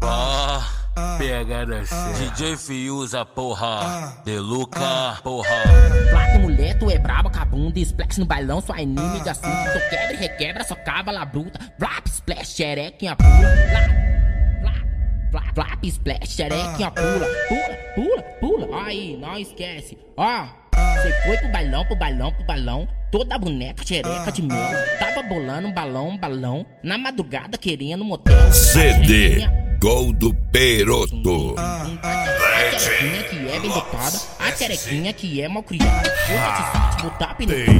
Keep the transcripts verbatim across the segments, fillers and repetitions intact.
Ah, pegada assim. D J Fiuza, porra. Deluca, porra. Placa, mulher, tu é braba com a bunda. Splash no bailão, sua inimiga de assunto. Tu quebra e requebra, só cava lá bruta. Flap, splash, xerequinha pula. Flap, flap, flap, splash, xerequinha pula. Pula, pula, pula. Aí, não esquece. Ó, cê foi pro bailão, pro bailão, pro bailão. Toda boneca, xereca de mel. Tava bolando um balão, um balão. Na madrugada querendo um motel. C D Gol do Peroto. A xerequinha que é bem dotada. A xerequinha que é mal criada. Vou batizar, te botar penetrar.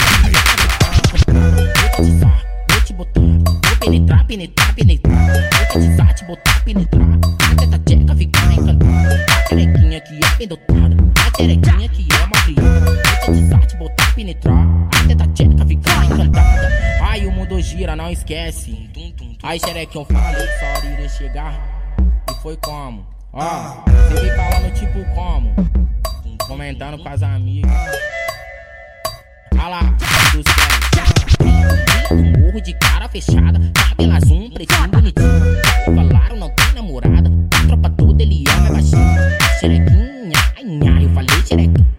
Vou te botar, vou penetrar, penetrar, penetrar. Vou batizar, te botar, penetrar. Até tá tcheca ficar encantada. A xerequinha que é bem dotada. A xerequinha que é mal criada. Vou batizar, te botar, penetrar. Até tá tcheca ficar encantada. Ai, o mundo gira, não esquece. Aí, xerequinha, eu falei que sua hora iria chegar. E foi como? Ó, você vem falando tipo como? Comentando com as amigas. Olha lá, do céu. Morro de cara fechada. Cabelo azul, pretinho, bonitinho. Falaram, não tem namorada. A tropa toda, ele é mais baixinho. Xerequinha, ai, ai, eu falei xerequinha.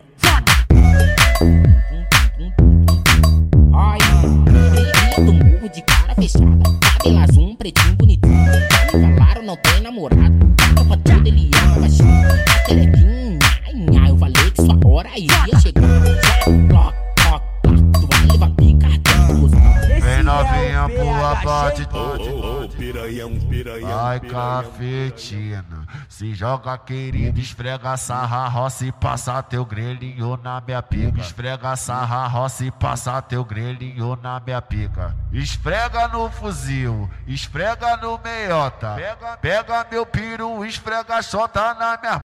Ai, preto, morro de cara fechada. Cabelo azul, pretinho, bonitinho. Falaram, não tem namorada. A tropa toda, ele é mais baixinho. Xerequinha, ai, ai, eu falei que sua hora iria chegar. Block, block, block, tu vai levar pica até tu gostar. Vem novinha pro abate, Piranhão, piranhão. vai cafetina. Se joga querido, esfrega sarra, roça e passa teu grelhinho na minha pica. Esfrega sarra, roça e passa teu grelhinho na minha pica. Esfrega no fuzil, esfrega no meiota. Pega, pega meu piru, esfrega xota na minha